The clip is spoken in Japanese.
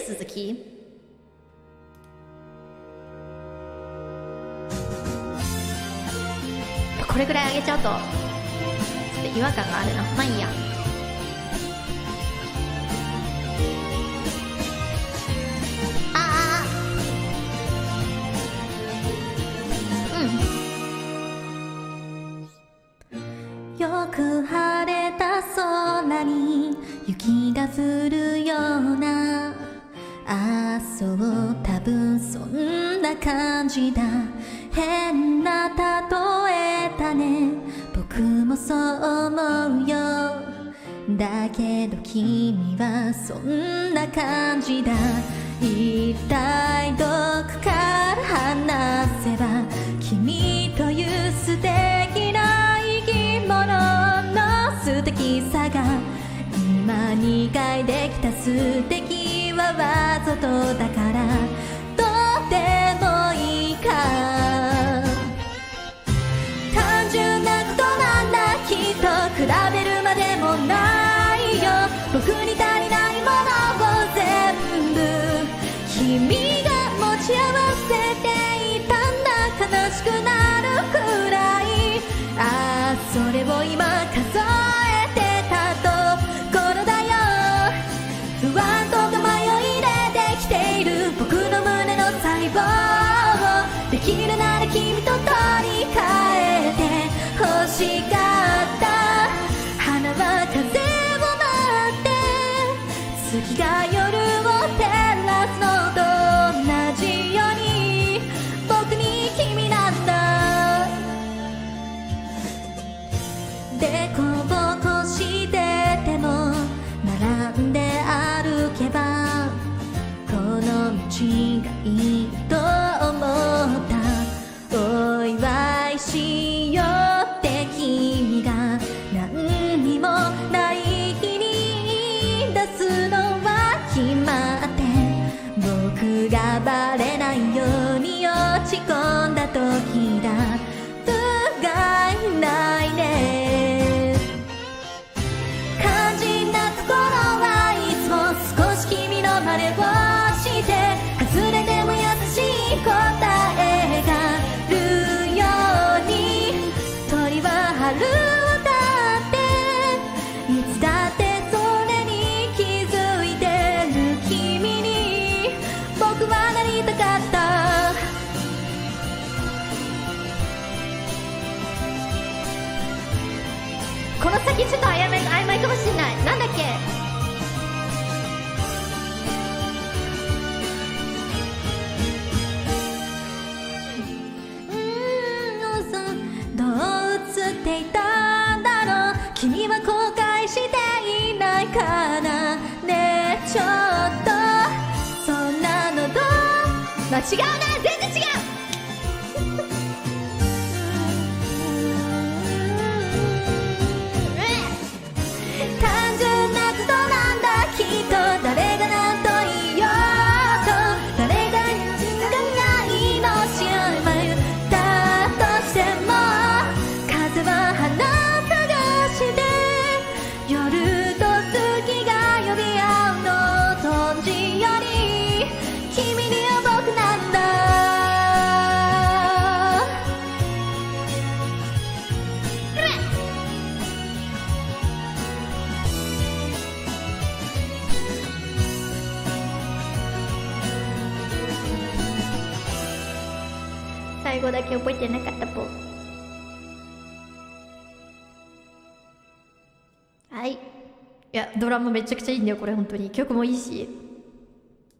続き。これぐらい上げちゃうとちょっと違和感があるな。まあいいや。 よく晴れた空に雪が降るような、あ、そう多分そんな感じだ。変な例えだね、僕もそう思うよ。だけど君はそんな感じだ。一体どこから話せば君という素敵な生き物の素敵さが今2回できた。素敵はわざとだからどうでもいいか。単純なことなんだ、きっと比べるまでもないよ。僕に足りないものを全部君が持ち合わせていたんだ。悲しくなるくらい、ああそれを今数えてたところだよ。不安とか迷いでできている僕の胸の細胞をできるなら君と取り替えて欲しかった。花は風を待って月が夜を照らすのと同じように僕に君なんだ。でこぼこしてても並んで歩けばこの道がいいと思った。お祝いしようって君が何にもない日に言い出すのは決まって、僕がバレないように落ち込んだ時だ。不甲斐ないね。肝心なところはいつも少し君の真似をして外れても優しい答えがあるように、鳥は春を歌っていつだってそれに気づいてる君に僕はなりたかった。 この先ちょっと曖昧かもしれない。なんだっけ。 どう映っていたんだろう。君は後悔していないかな。ねえちょっとそんなのどう。 まあ違うな、全然違う。 単純なことなんだ、きっと誰が何と言おうと誰がいのしまったとしても風は花探して夜と月が呼び合うのと同じより君には僕なんだ。 最後だけ覚えてなかったぽ。はい。いやドラマめちゃくちゃいいんだよこれ。本当に曲もいいし。